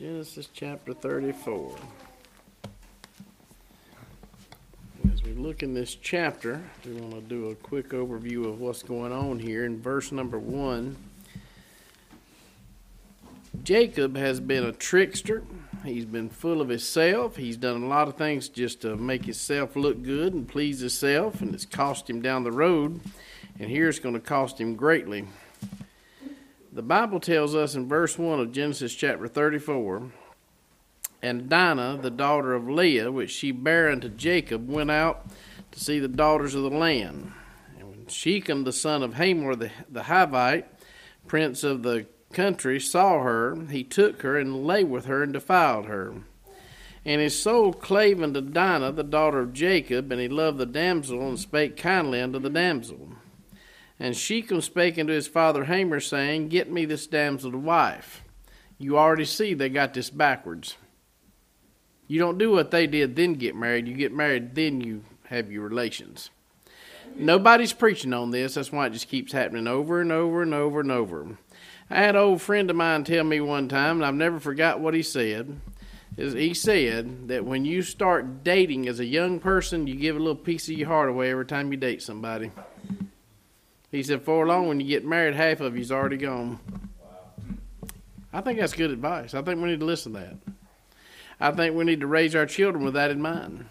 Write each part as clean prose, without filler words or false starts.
Genesis chapter 34. As we look in this chapter, we want to do a quick overview of what's going on here. In verse number 1, Jacob has been a trickster. He's been full of himself. He's done a lot of things just to make himself look good and please himself, and it's cost him down the road. And here it's going to cost him greatly. The Bible tells us in verse 1 of Genesis chapter 34, and Dinah, the daughter of Leah, which she bare unto Jacob, went out to see the daughters of the land. And when Shechem, the son of Hamor the Hivite, prince of the country, saw her, he took her and lay with her and defiled her. And his soul clave unto Dinah, the daughter of Jacob, and he loved the damsel and spake kindly unto the damsel. And Shechem spake unto his father Hamor, saying, Get me this damsel to wife. You already see they got this backwards. You don't do what they did, then get married. You get married, then you have your relations. Nobody's preaching on this. That's why it just keeps happening over and over and over and over. I had an old friend of mine tell me one time, and I've never forgot what he said. He said that when you start dating as a young person, you give a little piece of your heart away every time you date somebody. He said, before long, when you get married, half of you's already gone. I think that's good advice. I think we need to listen to that. I think we need to raise our children with that in mind.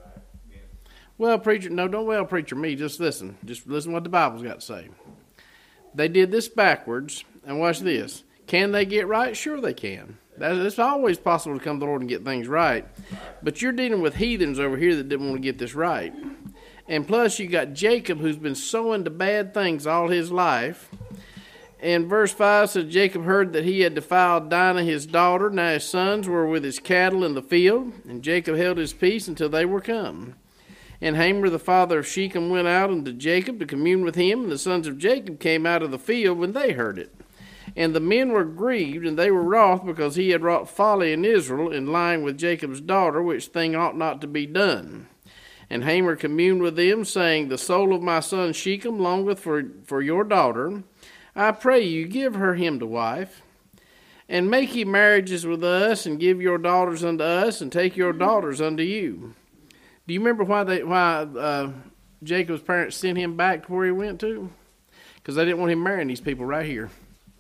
Well, preacher, no, don't well preacher me. Just listen. Just listen what the Bible's got to say. They did this backwards, and watch this. Can they get right? Sure they can. It's always possible to come to the Lord and get things right. But you're dealing with heathens over here that didn't want to get this right. And plus, you got Jacob, who's been so into bad things all his life. And verse 5 says, Jacob heard that he had defiled Dinah his daughter. Now his sons were with his cattle in the field. And Jacob held his peace until they were come. And Hamor, the father of Shechem, went out unto Jacob to commune with him. And the sons of Jacob came out of the field when they heard it. And the men were grieved, and they were wroth, because he had wrought folly in Israel, in lying with Jacob's daughter, which thing ought not to be done. And Hamor communed with them, saying, The soul of my son Shechem longeth for your daughter. I pray you, give her him to wife. And make ye marriages with us, and give your daughters unto us, and take your daughters unto you. Do you remember why Jacob's parents sent him back to where he went to? Because they didn't want him marrying these people right here.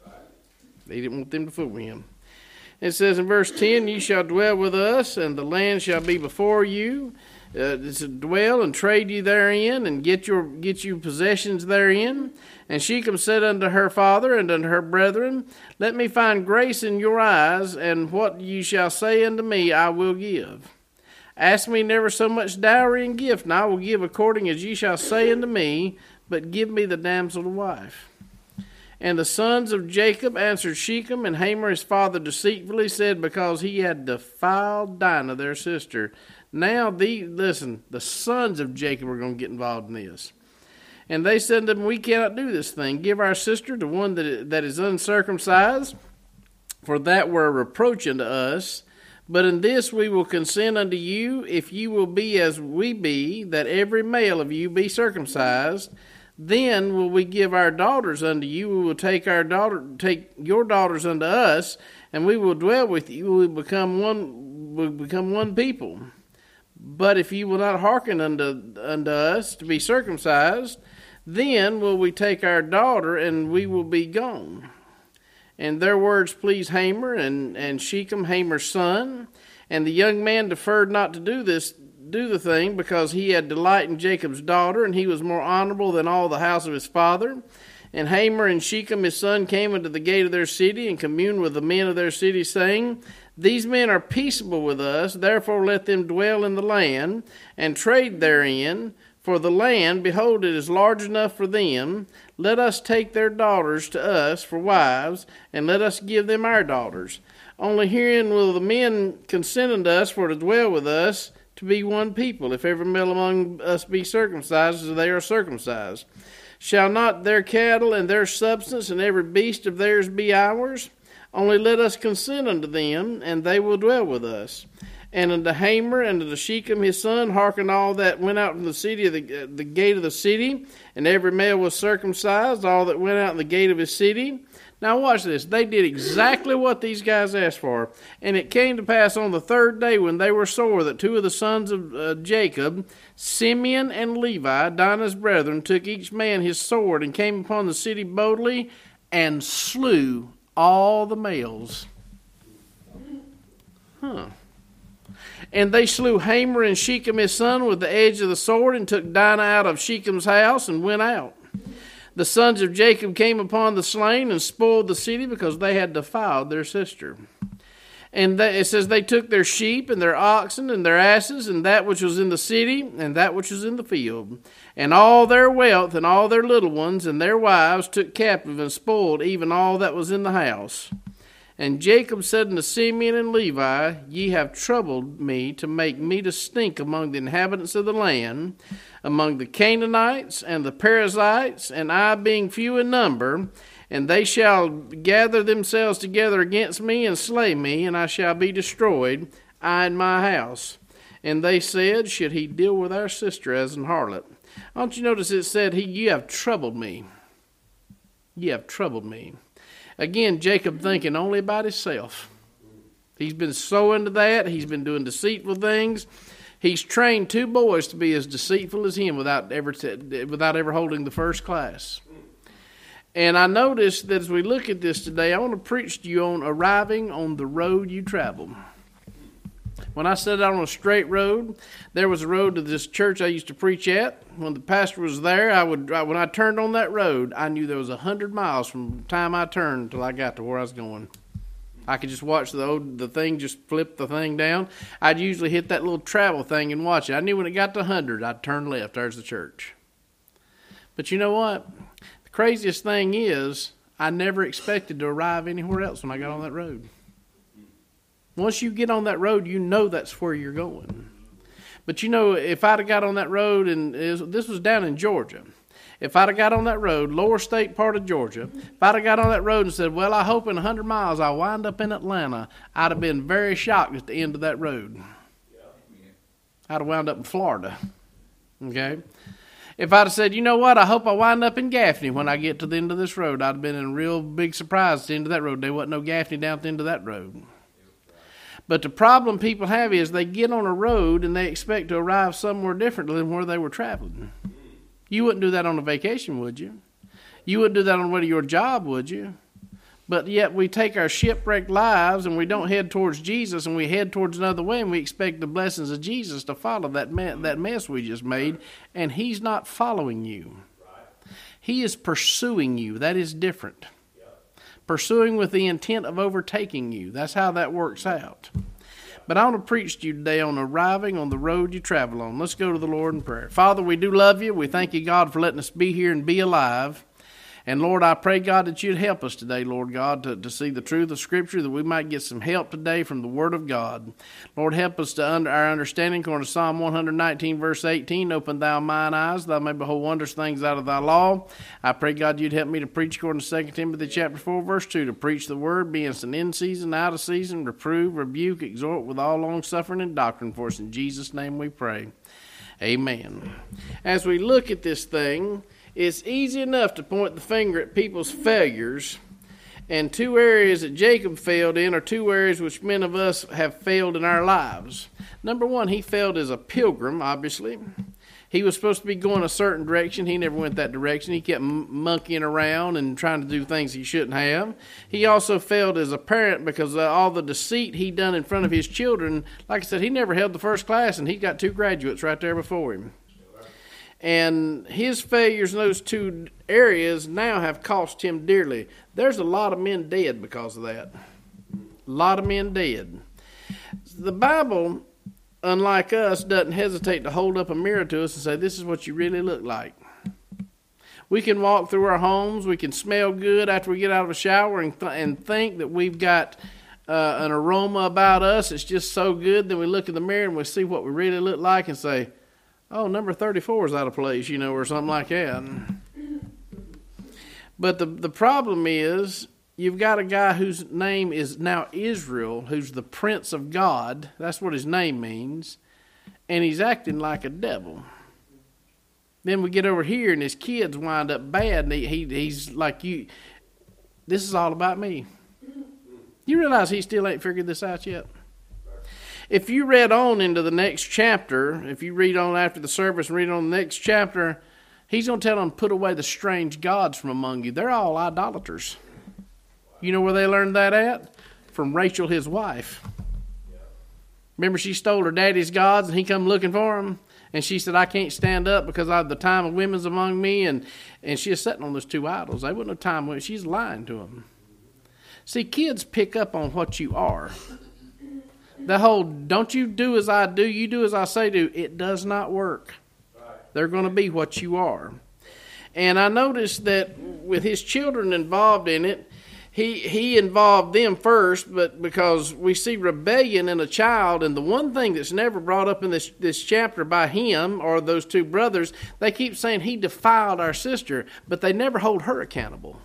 They didn't want them to fool with him. It says in verse 10, Ye shall dwell with us, and the land shall be before you. To dwell and trade you therein, and get you possessions therein. And Shechem said unto her father and unto her brethren, Let me find grace in your eyes, and what you shall say unto me I will give. Ask me never so much dowry and gift, and I will give according as ye shall say unto me, but give me the damsel to wife. And the sons of Jacob answered Shechem, and Hamor his father deceitfully said, Because he had defiled Dinah their sister. Now, the sons of Jacob are going to get involved in this. And they said to them, We cannot do this thing. Give our sister to one that is uncircumcised, for that were a reproach unto us. But in this we will consent unto you, if you will be as we be, that every male of you be circumcised. Then will we give our daughters unto you. We will take your daughters unto us, and we will dwell with you. We will become one people. But if you will not hearken unto us to be circumcised, then will we take our daughter, and we will be gone. And their words pleased Hamor and Shechem, Hamor's son. And the young man deferred not to do the thing, because he had delight in Jacob's daughter, and he was more honorable than all the house of his father. And Hamor and Shechem his son came into the gate of their city, and communed with the men of their city, saying, These men are peaceable with us, therefore let them dwell in the land, and trade therein. For the land, behold, it is large enough for them. Let us take their daughters to us for wives, and let us give them our daughters. Only herein will the men consent unto us for to dwell with us, to be one people, if every male among us be circumcised, as they are circumcised. Shall not their cattle and their substance and every beast of theirs be ours? Only let us consent unto them, and they will dwell with us. And unto Hamor and unto Shechem his son hearken all that went out from the city, the gate of the city, and every male was circumcised, all that went out in the gate of his city. Now watch this. They did exactly what these guys asked for. And it came to pass on the third day when they were sore that two of the sons of Jacob, Simeon and Levi, Dinah's brethren, took each man his sword and came upon the city boldly and slew all the males. And they slew Hamor and Shechem his son with the edge of the sword and took Dinah out of Shechem's house and went out. The sons of Jacob came upon the slain and spoiled the city because they had defiled their sister. And it says they took their sheep and their oxen and their asses and that which was in the city and that which was in the field. And all their wealth and all their little ones and their wives took captive and spoiled even all that was in the house. And Jacob said unto Simeon and Levi, Ye have troubled me to make me to stink among the inhabitants of the land, among the Canaanites and the Perizzites, and I being few in number, and they shall gather themselves together against me and slay me, and I shall be destroyed, I and my house. And they said, Should he deal with our sister as an harlot? Don't you notice it said, Ye have troubled me. Ye have troubled me. Again, Jacob thinking only about himself. He's been so into that. He's been doing deceitful things. He's trained two boys to be as deceitful as him without ever holding the first class. And I noticed that as we look at this today, I want to preach to you on arriving on the road you travel. When I set out on a straight road, there was a road to this church I used to preach at. When the pastor was there, when I turned on that road, I knew there was 100 miles from the time I turned until I got to where I was going. I could just watch the thing, just flip the thing down. I'd usually hit that little travel thing and watch it. I knew when it got to 100, I'd turn left. There's the church. But you know what? The craziest thing is, I never expected to arrive anywhere else when I got on that road. Once you get on that road, you know that's where you're going. But you know, if I'd have got on that road, and this was down in Georgia, if I'd have got on that road, lower state part of Georgia, if I'd have got on that road and said, well, I hope in 100 miles I'll wind up in Atlanta, I'd have been very shocked at the end of that road. I'd have wound up in Florida. Okay? If I'd have said, you know what, I hope I wind up in Gaffney when I get to the end of this road, I'd have been in a real big surprise at the end of that road. There wasn't no Gaffney down at the end of that road. But the problem people have is they get on a road and they expect to arrive somewhere different than where they were traveling. You wouldn't do that on a vacation, would you? You wouldn't do that on the way to your job, would you? But yet we take our shipwrecked lives and we don't head towards Jesus and we head towards another way and we expect the blessings of Jesus to follow that mess we just made, and he's not following you. He is pursuing you. That is different. Pursuing with the intent of overtaking you. That's how that works out. But I want to preach to you today on arriving on the road you travel on. Let's go to the Lord in prayer. Father, we do love you. We thank you, God, for letting us be here and be alive. And Lord, I pray, God, that you'd help us today, Lord God, to see the truth of Scripture, that we might get some help today from the Word of God. Lord, help us to our understanding, according to Psalm 119, verse 18, open thou mine eyes, thou may behold wondrous things out of thy law. I pray, God, you'd help me to preach according to 2 Timothy chapter 4, verse 2, to preach the Word, being in season, out of season, reprove, rebuke, exhort with all long-suffering and doctrine for us. In Jesus' name we pray. Amen. As we look at this thing, it's easy enough to point the finger at people's failures, and two areas that Jacob failed in are two areas which many of us have failed in our lives. Number one, he failed as a pilgrim, obviously. He was supposed to be going a certain direction. He never went that direction. He kept monkeying around and trying to do things he shouldn't have. He also failed as a parent because all the deceit he done in front of his children. Like I said, he never held the first class, and he got 2 graduates right there before him. And his failures in those two areas now have cost him dearly. There's a lot of men dead because of that. A lot of men dead. The Bible, unlike us, doesn't hesitate to hold up a mirror to us and say, this is what you really look like. We can walk through our homes. We can smell good after we get out of a shower and think that we've got an aroma about us. It's just so good. Then we look in the mirror and we see what we really look like and say, oh, number 34 is out of place, or something like that. But the problem is, you've got a guy whose name is now Israel, who's the Prince of God. That's what his name means. And he's acting like a devil. Then we get over here, and his kids wind up bad, and he's like you. This is all about me. You realize he still ain't figured this out yet? If you read on into the next chapter, if you read on after the service and read on the next chapter, he's going to tell them, put away the strange gods from among you. They're all idolaters. You know where they learned that at? From Rachel, his wife. Remember, she stole her daddy's gods and he come looking for them? And she said, I can't stand up because the time of women's among me. And she is sitting on those two idols. They wouldn't have time with. She's lying to them. See, kids pick up on what you are. The whole, don't you do as I do, you do as I say do, it does not work. They're going to be what you are. And I noticed that with his children involved in it, he involved them first, but because we see rebellion in a child, and the one thing that's never brought up in this chapter by him or those two brothers, they keep saying he defiled our sister, but they never hold her accountable.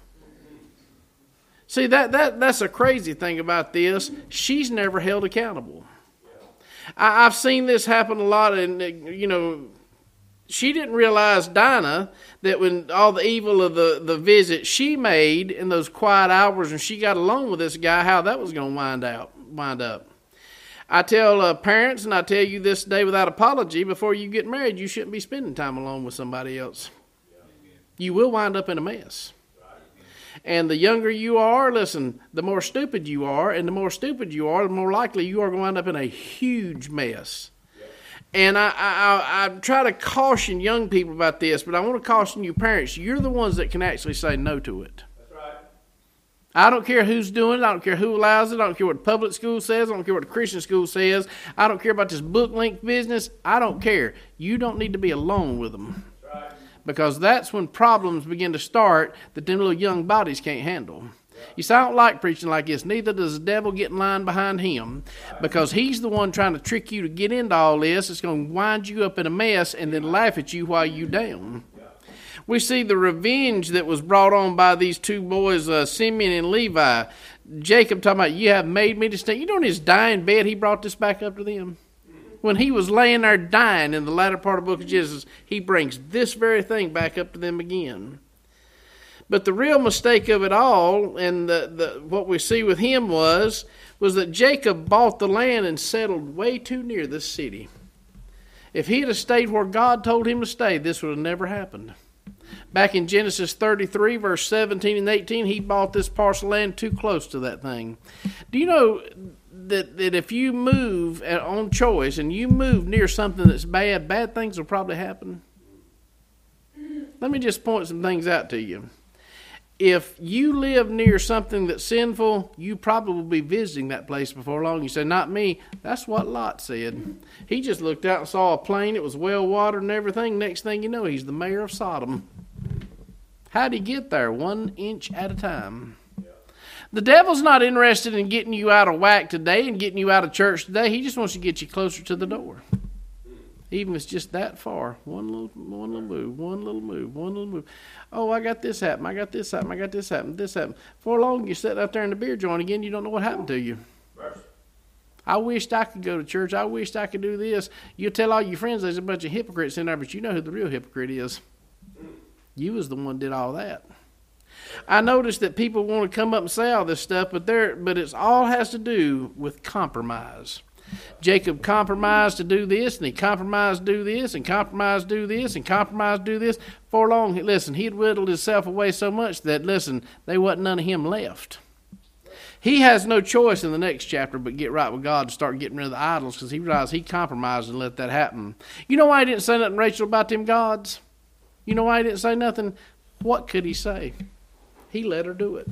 See, that's a crazy thing about this. She's never held accountable. I've seen this happen a lot, and she didn't realize, Dinah, that when all the evil of the visit she made in those quiet hours when she got alone with this guy, how that was going to wind up. I tell parents, and I tell you this day without apology, before you get married, you shouldn't be spending time alone with somebody else. You will wind up in a mess. And the younger you are, listen, the more stupid you are, and the more stupid you are, the more likely you are going to wind up in a huge mess. And I try to caution young people about this, but I want to caution you parents. You're the ones that can actually say no to it. That's right. I don't care who's doing it. I don't care who allows it. I don't care what the public school says. I don't care what the Christian school says. I don't care about this book link business. I don't care. You don't need to be alone with them. That's right. Because that's when problems begin to start that them little young bodies can't handle. You see, I don't like preaching like this. Neither does the devil get in line behind him, because he's the one trying to trick you to get into all this. It's going to wind you up in a mess and then laugh at you while you down. We see the revenge that was brought on by these two boys, Simeon and Levi. Jacob talking about, you have made me to stay. You know, in his dying bed, he brought this back up to them. When he was laying there dying in the latter part of the book of Genesis, he brings this very thing back up to them again. But the real mistake of it all, and what we see with him was that Jacob bought the land and settled way too near this city. If he had stayed where God told him to stay, this would have never happened. Back in Genesis 33, verse 17 and 18, he bought this parcel of land too close to that thing. Do you know that if you move on choice and you move near something that's bad things will probably happen? Let me just point some things out to you. If you live near something that's sinful, you probably will be visiting that place before long. You say, not me. That's what Lot said. He just looked out and saw a plain. It was well watered and everything. Next thing you know, he's the mayor of Sodom. How'd he get there? 1 inch at a time. The devil's not interested in getting you out of whack today and getting you out of church today. He just wants to get you closer to the door. Even if it's just that far. One little move. Oh, I got this happen. I got this happen. Before long, you're sitting out there in the beer joint again. You don't know what happened to you. I wished I could go to church. I wished I could do this. You'll tell all your friends there's a bunch of hypocrites in there, but you know who the real hypocrite is. You was the one that did all that. I noticed that people want to come up and say all this stuff, but it all has to do with compromise. Jacob compromised to do this, and he compromised to do this, and compromised to do this, and compromised to do this. For long, listen, he'd whittled himself away so much that, listen, there wasn't none of him left. He has no choice in the next chapter but get right with God and start getting rid of the idols, because he realized he compromised and let that happen. You know why he didn't say nothing, Rachel, about them gods? You know why he didn't say nothing? What could he say? He let her do it.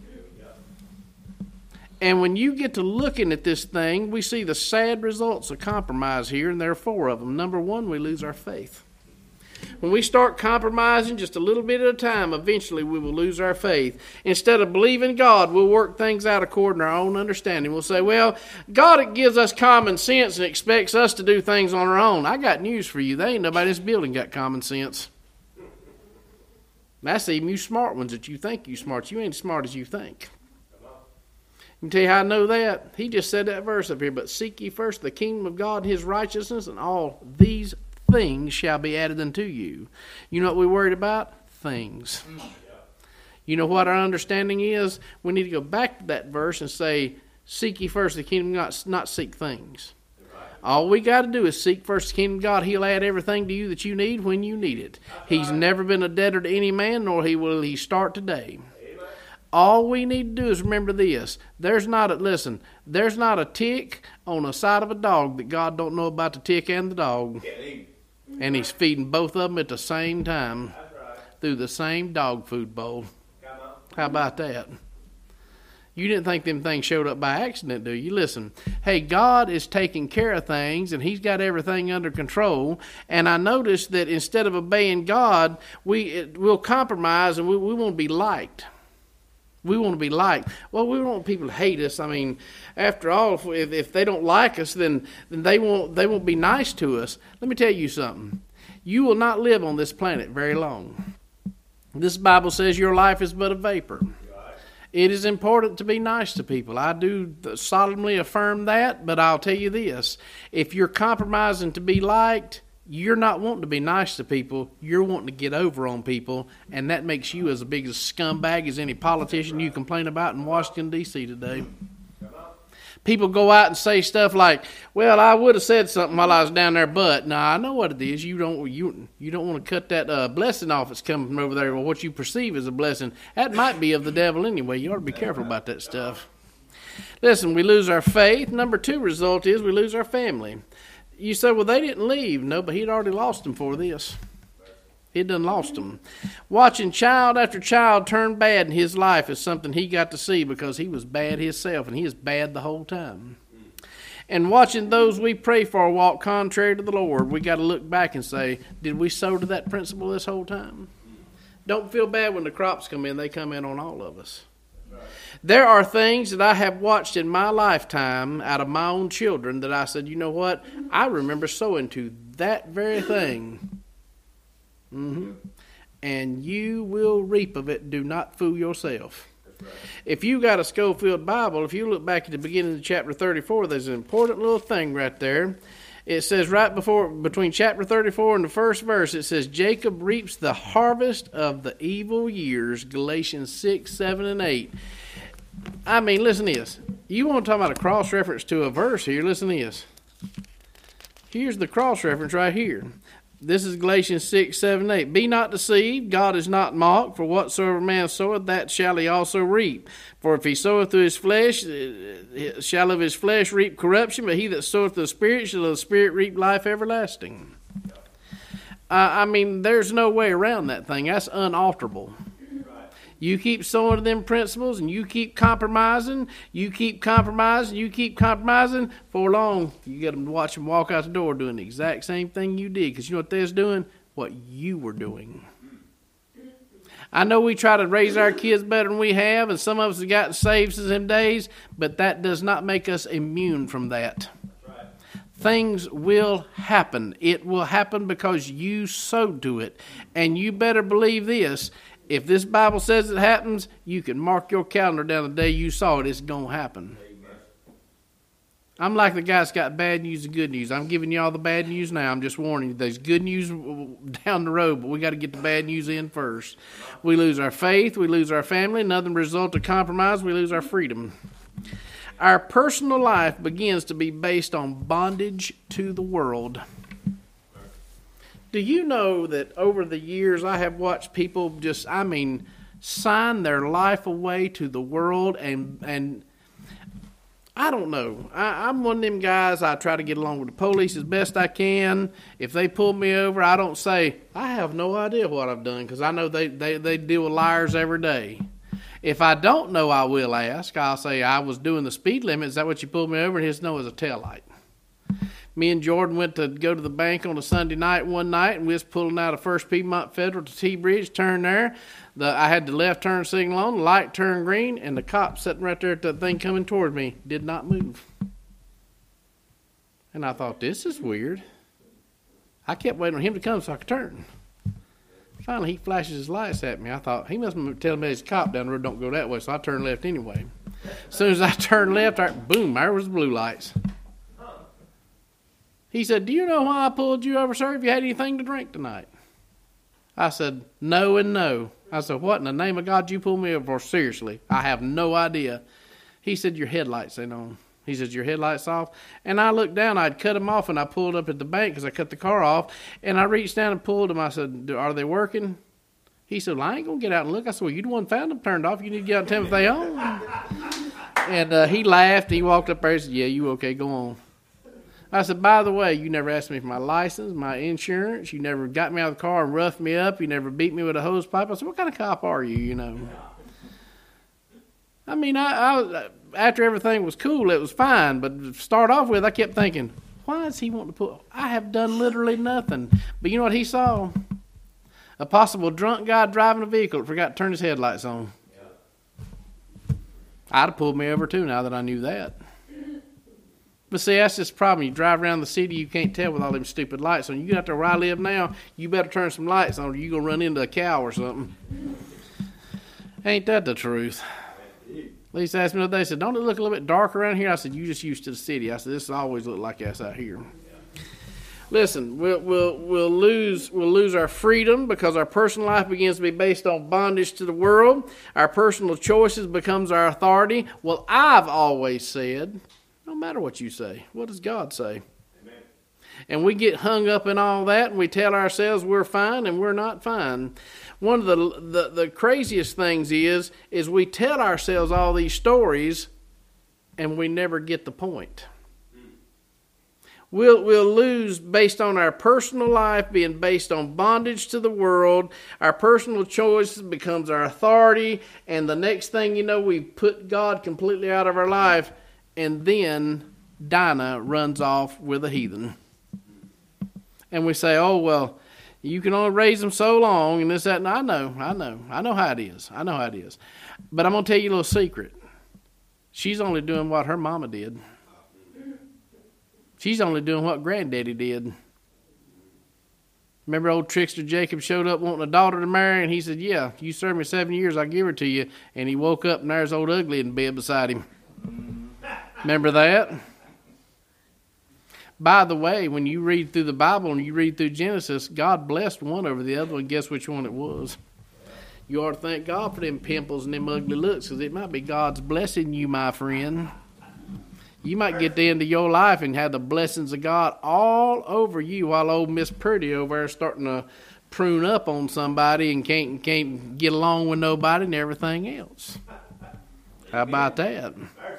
And when you get to looking at this thing, we see the sad results of compromise here, and there are 4 of them. Number 1, we lose our faith. When we start compromising just a little bit at a time, eventually we will lose our faith. Instead of believing God, we'll work things out according to our own understanding. We'll say, well, God gives us common sense and expects us to do things on our own. I got news for you. There ain't nobody in this building got common sense. That's even you smart ones that you think you smart. You ain't as smart as you think. I can tell you how I know that. He just said that verse up here. But seek ye first the kingdom of God and his righteousness, and all these things shall be added unto you. You know what we're worried about? Things. You know what our understanding is? We need to go back to that verse and say, seek ye first the kingdom of God, not seek things. All we got to do is seek first the kingdom of God. He'll add everything to you that you need when you need it. He's never been a debtor to any man, nor will he start today. All we need to do is remember this. There's not a tick on the side of a dog that God don't know about the tick and the dog. And he's feeding both of them at the same time through the same dog food bowl. How about that? You didn't think them things showed up by accident, do you? Listen, hey, God is taking care of things, and he's got everything under control. And I noticed that instead of obeying God, we'll compromise, and we want to be liked. We want to be liked. Well, we want people to hate us. I mean, after all, if they don't like us, then they won't be nice to us. Let me tell you something. You will not live on this planet very long. This Bible says your life is but a vapor. It is important to be nice to people. I do solemnly affirm that, but I'll tell you this. If you're compromising to be liked, you're not wanting to be nice to people. You're wanting to get over on people, and that makes you as big a scumbag as any politician you complain about in Washington, D.C. today. People go out and say stuff like, well, I would have said something while I was down there, but no, I know what it is. You don't want to cut that blessing off that's coming from over there, or what you perceive as a blessing. That might be of the devil anyway. You ought to be careful about that stuff. Listen, we lose our faith. Number 2 result is we lose our family. You say, well, they didn't leave. No, but he'd already lost them for this. He'd done lost them. Watching child after child turn bad in his life is something he got to see because he was bad himself, and he was bad the whole time. And watching those we pray for walk contrary to the Lord, we got to look back and say, did we sow to that principle this whole time? Don't feel bad when the crops come in. They come in on all of us. There are things that I have watched in my lifetime out of my own children that I said, you know what? I remember sowing to that very thing. And you will reap of it. Do not fool yourself. Right. If you got a Schofield Bible, if you look back at the beginning of chapter 34, there's an important little thing right there. It says between chapter 34 and the first verse, it says, Jacob reaps the harvest of the evil years, Galatians 6, 7, and 8. I mean, listen to this. You want to talk about a cross-reference to a verse here, listen to this. Here's the cross-reference right here. This is Galatians 6, 7, 8. Be not deceived, God is not mocked, for whatsoever man soweth, that shall he also reap. For if he soweth to his flesh, shall of his flesh reap corruption, but he that soweth to the Spirit shall of the Spirit reap life everlasting. I mean, there's no way around that thing. That's unalterable. You keep sowing to them principles, and you keep compromising, for long, you get them to watch them walk out the door doing the exact same thing you did. Because you know what they was doing? What you were doing. I know we try to raise our kids better than we have, and some of us have gotten saved since them days, but that does not make us immune from that. Right. Things will happen. It will happen because you sowed to it. And you better believe this. If this Bible says it happens, you can mark your calendar down the day you saw it. It's going to happen. I'm like the guy that's got bad news and good news. I'm giving you all the bad news now. I'm just warning you. There's good news down the road, but we got to get the bad news in first. We lose our faith. We lose our family. Another result of compromise, we lose our freedom. Our personal life begins to be based on bondage to the world. Do you know that over the years I have watched people sign their life away to the world and I don't know. I'm one of them guys, I try to get along with the police as best I can. If they pull me over, I don't say, I have no idea what I've done, because I know they deal with liars every day. If I don't know, I will ask. I'll say, I was doing the speed limit. Is that what you pulled me over? And his no is a taillight. Me and Jordan went to go to the bank on a Sunday night one night, and we was pulling out of First Piedmont Federal to T-Bridge, turn there. I had the left turn signal on, the light turned green, and the cop sitting right there at the thing coming toward me did not move. And I thought, this is weird. I kept waiting on him to come so I could turn. Finally, he flashes his lights at me. I thought, he must be telling me there's a cop down the road, don't go that way, so I turned left anyway. As soon as I turned left, boom, there was the blue lights. He said, do you know why I pulled you over, sir? Have you had anything to drink tonight? I said, no and no. I said, what in the name of God you pulled me over for? Seriously, I have no idea. He said, your headlights ain't on. He says, your headlights off? And I looked down, I'd cut them off, and I pulled up at the bank because I cut the car off. And I reached down and pulled them. I said, are they working? He said, well, I ain't going to get out and look. I said, well, you the one found them turned off. You need to get out and tell me if they on. And he laughed. He walked up there and said, yeah, you okay, go on. I said, by the way, you never asked me for my license, my insurance. You never got me out of the car and roughed me up. You never beat me with a hose pipe. I said, what kind of cop are you, you know? I mean, I after everything was cool, it was fine. But to start off with, I kept thinking, why is he wanting to put... I have done literally nothing. But you know what he saw? A possible drunk guy driving a vehicle that forgot to turn his headlights on. I'd have pulled me over too now that I knew that. But see, that's just the problem. You drive around the city, you can't tell with all them stupid lights on. You get out there where I live now, you better turn some lights on or you're going to run into a cow or something. Ain't that the truth? Lisa asked me the other day, said, don't it look a little bit dark around here? I said, you just used to the city. I said, this always look like this out here. Listen, we'll lose our freedom because our personal life begins to be based on bondage to the world. Our personal choices becomes our authority. Well, I've always said, no matter what you say, what does God say? Amen. And we get hung up in all that, and we tell ourselves we're fine, and we're not fine. One of the craziest things is we tell ourselves all these stories, and we never get the point. We'll lose based on our personal life being based on bondage to the world. Our personal choices becomes our authority, and the next thing you know, we put God completely out of our life, and then Dinah runs off with a heathen. And we say, oh, well, you can only raise them so long, and this, that, and I know how it is. I know how it is. But I'm going to tell you a little secret. She's only doing what her mama did. She's only doing what granddaddy did. Remember old trickster Jacob showed up wanting a daughter to marry, and he said, yeah, you serve me 7 years, I'll give her to you. And he woke up, and there's old Ugly in bed beside him. Remember that? By the way, when you read through the Bible and you read through Genesis, God blessed one over the other one. Guess which one it was? You ought to thank God for them pimples and them ugly looks, because it might be God's blessing you, my friend. You might get to the end of your life and have the blessings of God all over you while old Miss Purdy over there starting to prune up on somebody and can't get along with nobody and everything else. How about that?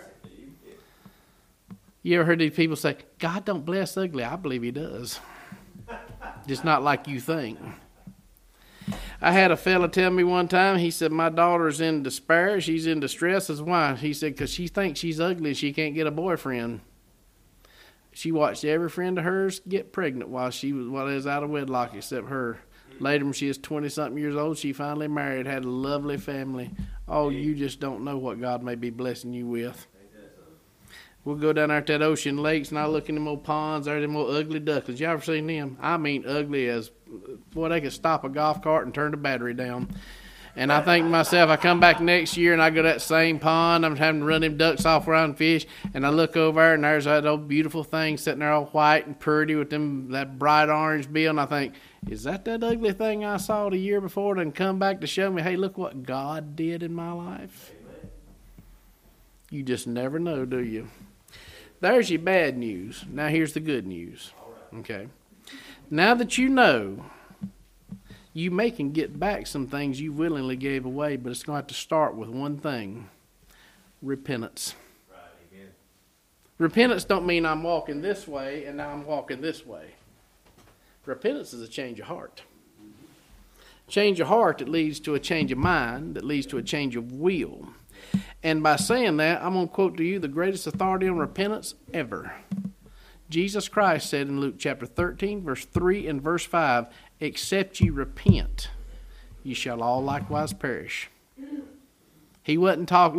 You ever heard these people say, God don't bless ugly? I believe he does. Just not like you think. I had a fella tell me one time, he said, my daughter's in despair, she's in distress. That's why. He said, because she thinks she's ugly and she can't get a boyfriend. She watched every friend of hers get pregnant while they was out of wedlock except her. Later, when she was 20-something years old, she finally married, had a lovely family. Oh, you just don't know what God may be blessing you with. We'll go down there to that ocean lakes, and I look in them old ponds, there them old ugly ducklings. You ever seen them? I mean ugly as, boy, they could stop a golf cart and turn the battery down. And I think to myself, I come back next year, and I go to that same pond, I'm having to run them ducks off around and fish, and I look over there, and there's that old beautiful thing sitting there all white and pretty with that bright orange bill, and I think, is that ugly thing I saw the year before and come back to show me, hey, look what God did in my life? You just never know, do you? There's your bad news. Now here's the good news. Okay. Now that you know, you may can get back some things you willingly gave away, but it's going to have to start with one thing: repentance. Right, amen. Repentance don't mean I'm walking this way and now I'm walking this way. Repentance is a change of heart. Change of heart that leads to a change of mind, that leads to a change of will. And by saying that, I'm going to quote to you the greatest authority on repentance ever. Jesus Christ said in Luke chapter 13, verse 3 and verse 5, except ye repent, ye shall all likewise perish. He wasn't talking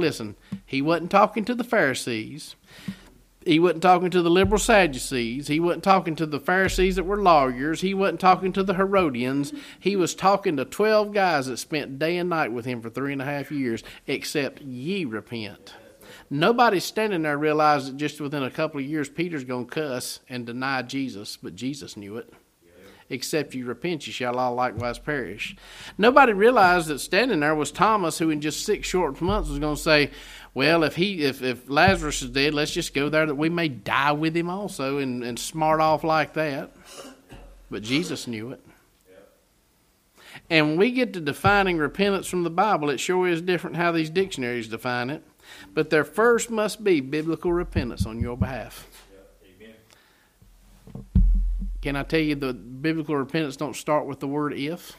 to the Pharisees. He wasn't talking to the liberal Sadducees. He wasn't talking to the Pharisees that were lawyers. He wasn't talking to the Herodians. He was talking to 12 guys that spent day and night with him for 3.5 years, except ye repent. Nobody standing there realized that just within a couple of years, Peter's going to cuss and deny Jesus, but Jesus knew it. except you repent, you shall all likewise perish. Nobody realized that standing there was Thomas, who in just 6 short months was going to say, well, if Lazarus is dead, let's just go there that we may die with him also, and smart off like that. But Jesus knew it. And when we get to defining repentance from the Bible, it sure is different how these dictionaries define it. But there first must be biblical repentance on your behalf. Yeah, amen. Can I tell you the biblical repentance don't start with the word if?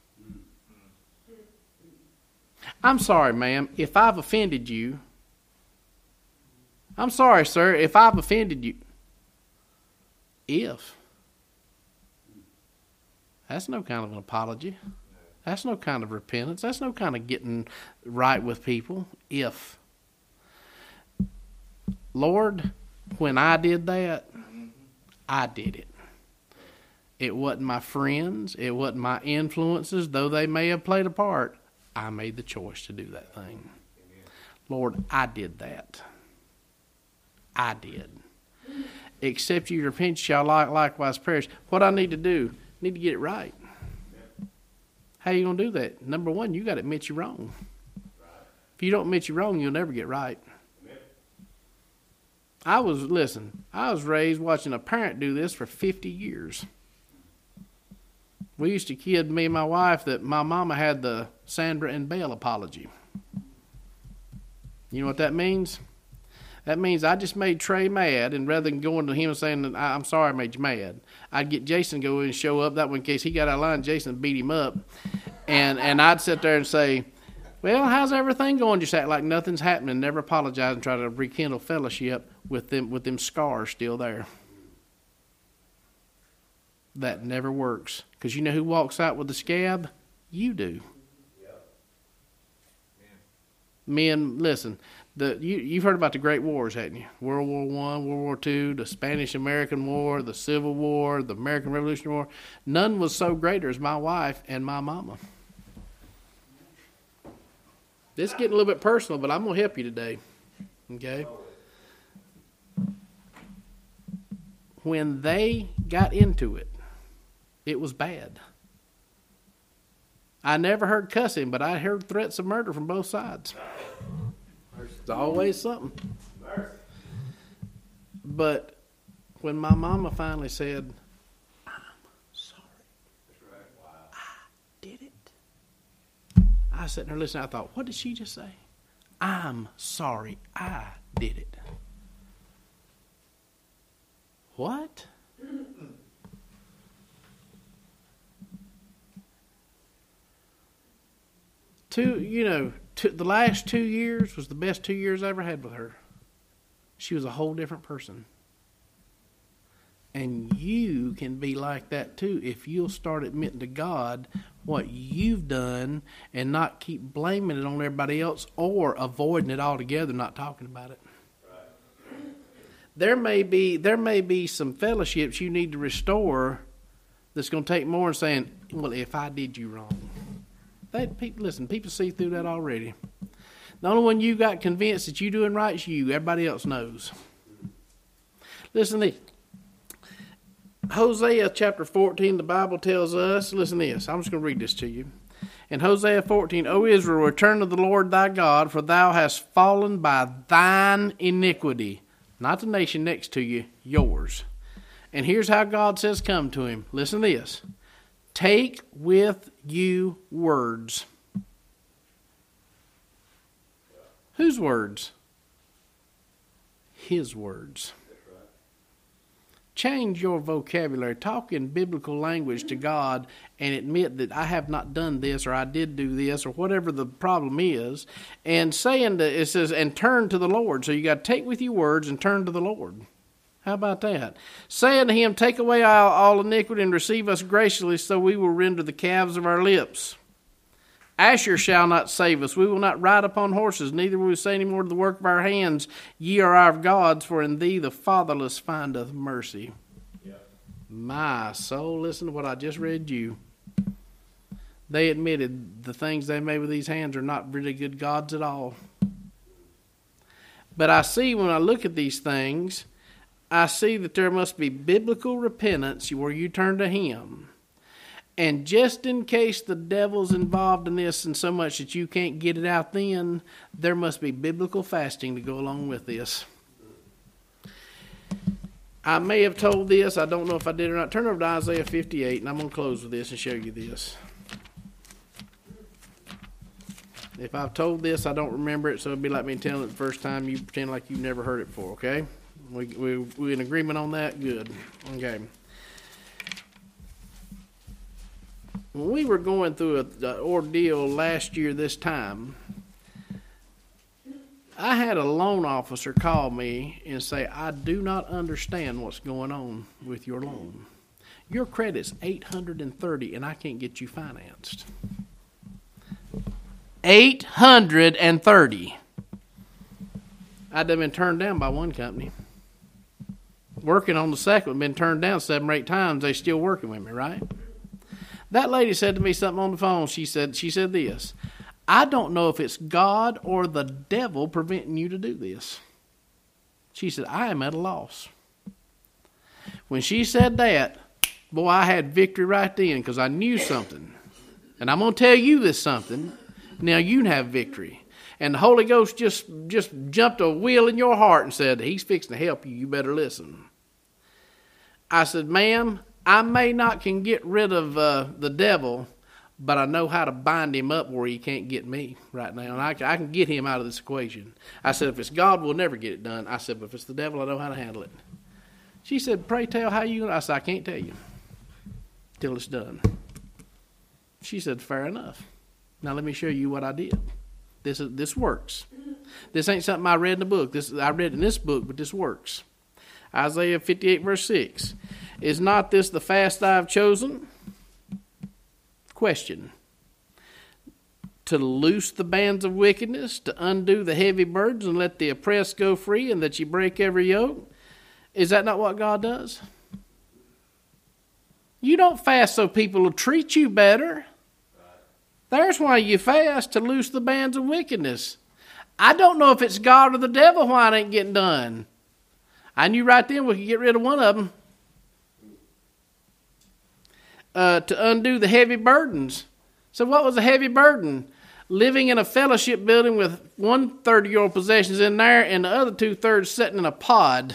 I'm sorry, ma'am, if I've offended you. I'm sorry, sir, if I've offended you. If. That's no kind of an apology. That's no kind of repentance. That's no kind of getting right with people. If. Lord, when I did that, I did it. It wasn't my friends. It wasn't my influences, though they may have played a part. I made the choice to do that thing. Lord, I did that. I did. Except you repent, shall likewise perish. What I need to do, need to get it right. How are you going to do that? Number one, you got to admit you're wrong. If you don't admit you're wrong, you'll never get right. I was raised watching a parent do this for 50 years. We used to kid me and my wife that my mama had the Sandra and Belle apology. You know what that means? That means I just made Trey mad, and rather than going to him and saying, I'm sorry I made you mad, I'd get Jason to go in and show up. That way, in case he got out of line, Jason beat him up. And I'd sit there and say, well, how's everything going? Just act like nothing's happening, never apologize, and try to rekindle fellowship with them scars still there. That never works. Because you know who walks out with the scab? You do. Yep. Men, listen, you've heard about the Great Wars, haven't you? World War I, World War II, the Spanish-American War, the Civil War, the American Revolutionary War. None was so greater as my wife and my mama. This is getting a little bit personal, but I'm going to help you today. Okay? When they got into it, it was bad. I never heard cussing, but I heard threats of murder from both sides. It's always something. But when my mama finally said, I'm sorry, I did it. I sat there listening. I thought, what did she just say? I'm sorry, I did it. What? The last 2 years was the best 2 years I ever had with her. She was a whole different person. And you can be like that too if you'll start admitting to God what you've done and not keep blaming it on everybody else or avoiding it altogether, not talking about it. Right. There may be some fellowships you need to restore that's going to take more than saying, well, if I did you wrong. People see through that already. The only one you got convinced that you're doing right is you. Everybody else knows. Listen to this. Hosea chapter 14, the Bible tells us, listen to this. I'm just going to read this to you. In Hosea 14, O Israel, return to the Lord thy God, for thou hast fallen by thine iniquity. Not the nation next to you, yours. And here's how God says come to him. Listen to this. Take with you words. Whose words? His words. Change your vocabulary. Talk in biblical language to God and admit that I have not done this or I did do this or whatever the problem is. And saying that it says, and turn to the Lord. So you got to take with you words and turn to the Lord. How about that? Saying to him, take away all iniquity and receive us graciously, so we will render the calves of our lips. Asher shall not save us. We will not ride upon horses, neither will we say any more to the work of our hands, ye are our gods, for in thee the fatherless findeth mercy. Yeah. My soul, listen to what I just read you. They admitted the things they made with these hands are not really good gods at all. But I see when I look at these things, I see that there must be biblical repentance where you turn to him. And just in case the devil's involved in this and so much that you can't get it out then, there must be biblical fasting to go along with this. I may have told this. I don't know if I did or not. Turn over to Isaiah 58, and I'm going to close with this and show you this. If I've told this, I don't remember it, so it'd be like me telling it the first time. You pretend like you've never heard it before, okay? We in agreement on that? Good. Okay. When we were going through an ordeal last year this time, I had a loan officer call me and say, I do not understand what's going on with your loan. Your credit's 830 and I can't get you financed. 830. I'd have been turned down by one company. Working on the second one, been turned down 7 or 8 times. They still working with me, right? That lady said to me something on the phone. She said this. I don't know if it's God or the devil preventing you to do this. She said, I am at a loss. When she said that, boy, I had victory right then because I knew something. And I'm going to tell you this something. Now you can have victory. And the Holy Ghost just jumped a wheel in your heart and said, he's fixing to help you. You better listen. I said, ma'am, I may not can get rid of the devil, but I know how to bind him up where he can't get me right now. And I can get him out of this equation. I said, if it's God, we'll never get it done. I said, but if it's the devil, I know how to handle it. She said, pray tell how you... I said, I can't tell you till it's done. She said, fair enough. Now let me show you what I did. This works. This ain't something I read in the book. I read in this book, but this works. Isaiah 58 verse 6. Is not this the fast I have chosen? Question. To loose the bands of wickedness, to undo the heavy burdens, and let the oppressed go free, and that you break every yoke? Is that not what God does? You don't fast so people will treat you better. There's why you fast, to loose the bands of wickedness. I don't know if it's God or the devil why it ain't getting done. I knew right then we could get rid of one of them. To undo the heavy burdens. So what was a heavy burden? Living in a fellowship building with 1/3 of your possessions in there and the other 2/3 sitting in a pod.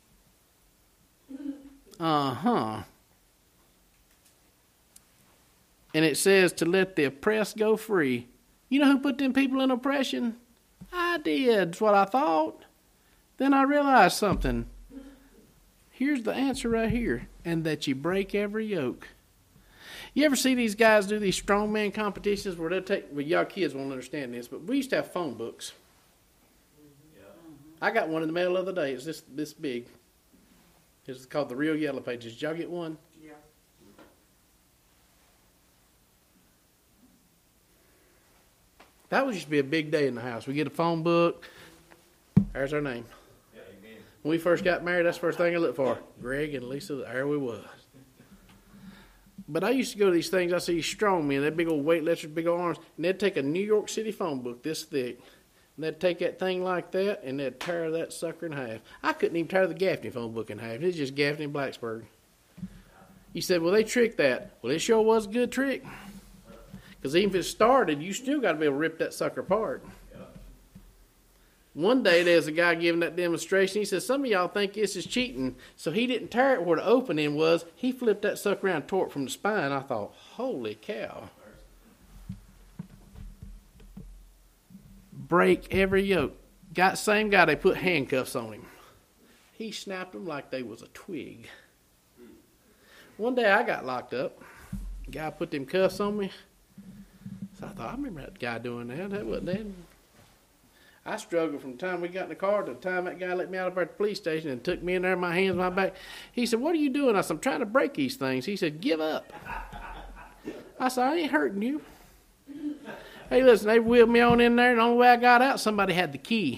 And it says to let the oppressed go free. You know who put them people in oppression? I did. That's what I thought. Then I realized something. Here's the answer right here. And that you break every yoke. You ever see these guys do these strongman competitions where they'll take, well, y'all kids won't understand this, but we used to have phone books. Yeah. I got one in the mail the other day. It's this big. It's called the Real Yellow Pages. Did y'all get one? Yeah. That used to be a big day in the house. We get a phone book. There's our name. Yeah, amen. When we first got married, that's the first thing I looked for. Greg and Lisa, there we was. But I used to go to these things. I see strong men, that big old weightlifters, big old arms, and they'd take a New York City phone book this thick, and they'd take that thing like that, and they'd tear that sucker in half. I couldn't even tear the Gaffney phone book in half. It's just Gaffney and Blacksburg. You said, well, they tricked that. Well, it sure was a good trick. Because even if it started, you still got to be able to rip that sucker apart. One day, there's a guy giving that demonstration. He says, some of y'all think this is cheating. So he didn't tear it where the opening was. He flipped that sucker around and tore it from the spine. I thought, holy cow. Break every yoke. Same guy, they put handcuffs on him. He snapped them like they was a twig. One day, I got locked up. The guy put them cuffs on me. So I thought, I remember that guy doing that. That wasn't that. I struggled from the time we got in the car to the time that guy let me out of our police station and took me in there, my hands, my back. He said, what are you doing? I said, I'm trying to break these things. He said, give up. I said, I ain't hurting you. Hey, listen, they wheeled me on in there, and the only way I got out, somebody had the key.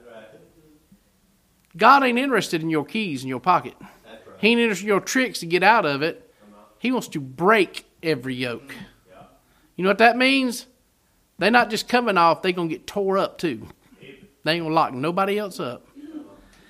God ain't interested in your keys in your pocket. He ain't interested in your tricks to get out of it. He wants to break every yoke. You know what that means? They're not just coming off, they're going to get tore up too. They ain't going to lock nobody else up.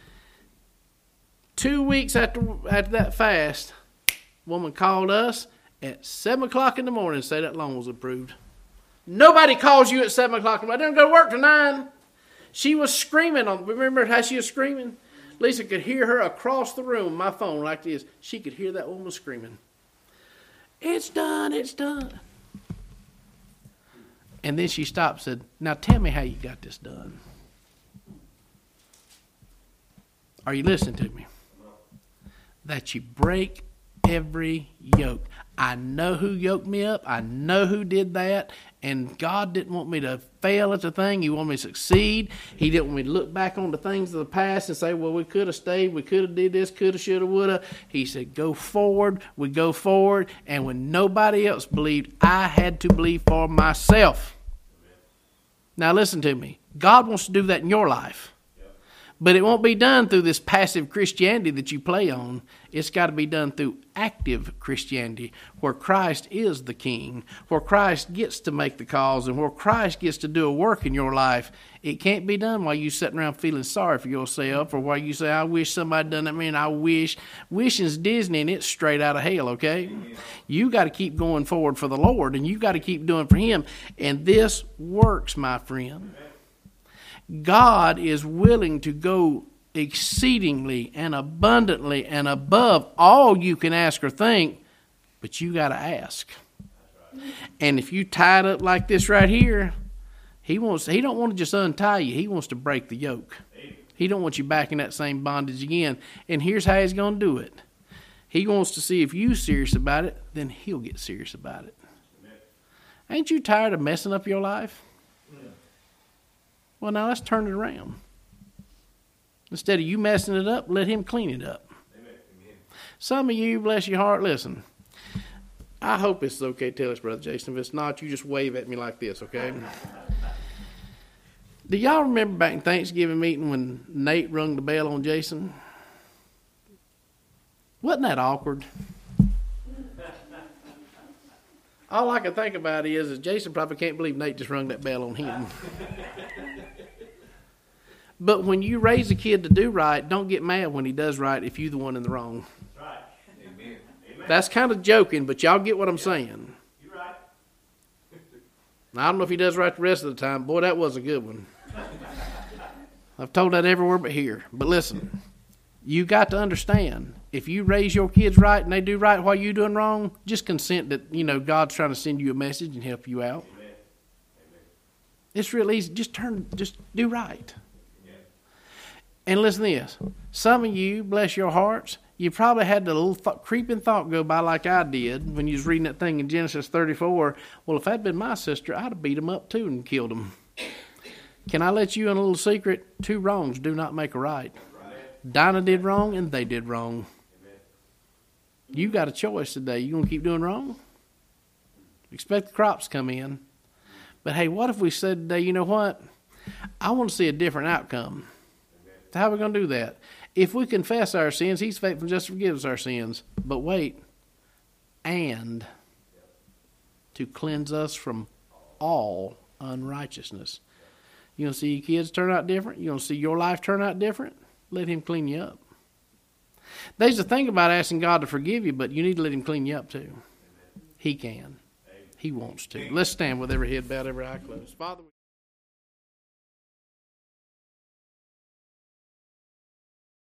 2 weeks after that fast, woman called us at 7 o'clock in the morning and say that loan was approved. Nobody calls you at 7 o'clock in the morning. I didn't go to work till 9. She was screaming. Remember how she was screaming? Lisa could hear her across the room, my phone like this. She could hear that woman screaming. It's done, it's done. And then she stopped and said, now tell me how you got this done. Are you listening to me? That you break every yoke. I know who yoked me up. I know who did that. And God didn't want me to fail at the thing. He wanted me to succeed. He didn't want me to look back on the things of the past and say, well, we could have stayed. We could have did this, could have, should have, would have. He said, go forward. We go forward. And when nobody else believed, I had to believe for myself. Now listen to me. God wants to do that in your life. But it won't be done through this passive Christianity that you play on. It's got to be done through active Christianity, where Christ is the King, where Christ gets to make the calls, and where Christ gets to do a work in your life. It can't be done while you sitting around feeling sorry for yourself, or while you say, I wish somebody done that. Man, I wish. Wishing's Disney, and it's straight out of hell, okay? You got to keep going forward for the Lord, and you got to keep doing for Him. And this works, my friend. God is willing to go exceedingly and abundantly and above all you can ask or think, but you got to ask. And if you tie it up like this right here, He don't want to just untie you. He wants to break the yoke. He don't want you back in that same bondage again. And here's how He's going to do it. He wants to see if you're serious about it, then He'll get serious about it. Ain't you tired of messing up your life? Well, now let's turn it around. Instead of you messing it up, let Him clean it up. Amen. Some of you, bless your heart, listen. I hope it's okay to tell us, Brother Jason. If it's not, you just wave at me like this, okay? Do y'all remember back in Thanksgiving meeting when Nate rung the bell on Jason? Wasn't that awkward? All I can think about is Jason probably can't believe Nate just rung that bell on him. But when you raise a kid to do right, don't get mad when he does right if you're the one in the wrong. Right. Amen. That's kind of joking, but y'all get what I'm saying. You're right. I don't know if he does right the rest of the time. Boy, that was a good one. I've told that everywhere but here. But listen, you got to understand, if you raise your kids right and they do right while you're doing wrong, just consent that, God's trying to send you a message and help you out. Amen. Amen. It's real easy. Just do right. And listen to this. Some of you, bless your hearts, you probably had the little creeping thought go by like I did when you was reading that thing in Genesis 34. Well, if that'd been my sister, I'd have beat him up too and killed him. Can I let you in a little secret? 2 wrongs do not make a right. Dinah did wrong and they did wrong. You got a choice today. You going to keep doing wrong? Expect the crops to come in. But hey, what if we said today, you know what? I want to see a different outcome. How are we going to do that? If we confess our sins, He's faithful and just to forgive us our sins. But wait, and to cleanse us from all unrighteousness. You going to see your kids turn out different? You going to see your life turn out different? Let Him clean you up. There's a thing about asking God to forgive you, but you need to let Him clean you up too. He can. He wants to. Let's stand with every head bowed, every eye closed. Father.